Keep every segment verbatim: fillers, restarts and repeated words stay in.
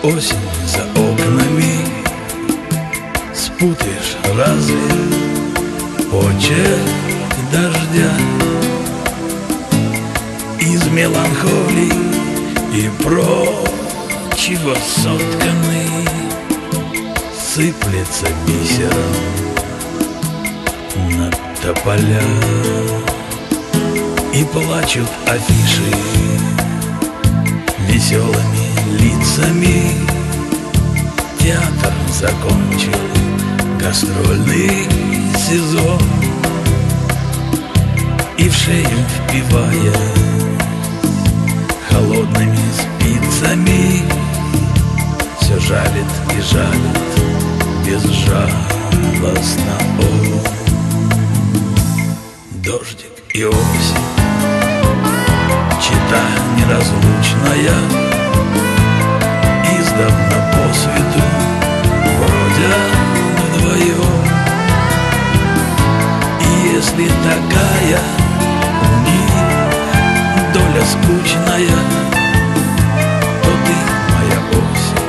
Осень за окнами, спутаешь разве очерк дождя? Из меланхолии и прочего сотканный сыплется бисером на тополя. И плачут афиши веселыми лицами. Театр закончил гастрольный сезон, и в шею впивая холодными спицами все жалит и жалит безжалостно он. Дождик и осень, чета неразлучная, издавна по свету бродят вдвоем. И если такая у них доля скучная, то ты моя осень,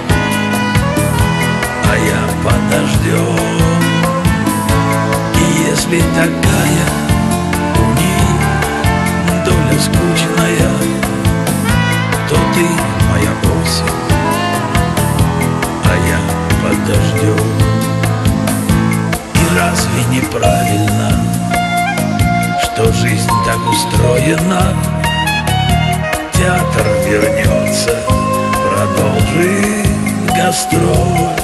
а я подождем. И если такая у них доля скучная, то ты моя осень, а я подождем. И разве неправильно, что жизнь так устроена? Театр вернется, продолжит гастроль.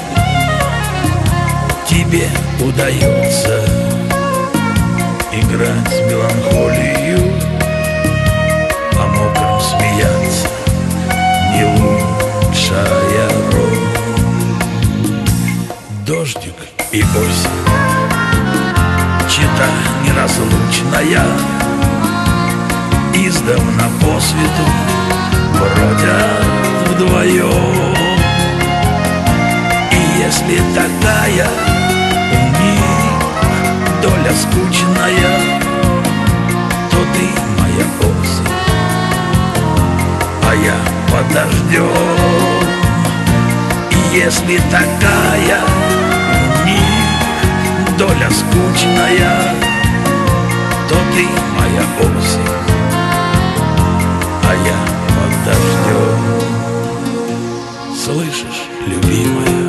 Тебе удается играть с меланхолией, о мокром смеяться не лучшая роль. Дождик и осень, чета неразлучная, издавна по свету бродят вдвоем. И если такая у них доля скучная, то ты моя осень, а я подождем. И если такая у них доля скучная, то ты моя осень, а я подождем. Слышишь, любимая,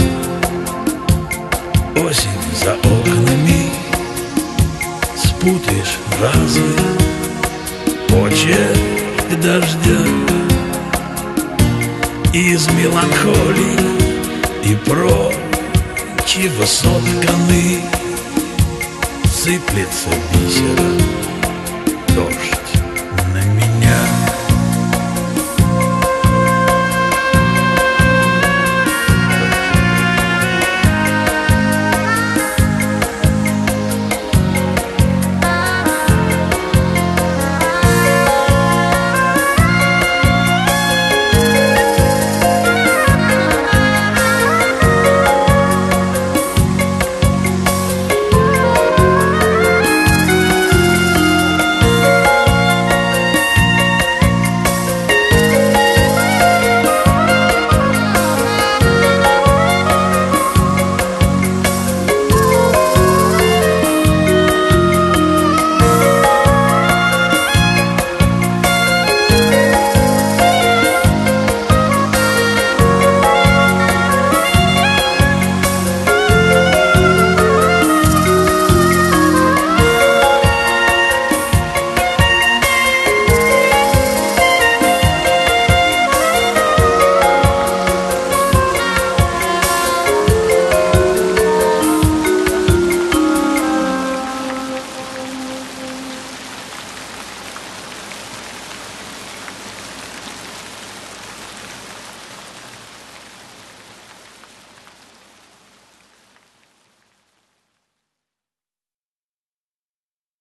осень за окнами, спутаешь разве очерк дождя? Из меланхолии и прочего сотканы сыплется бисером дождь.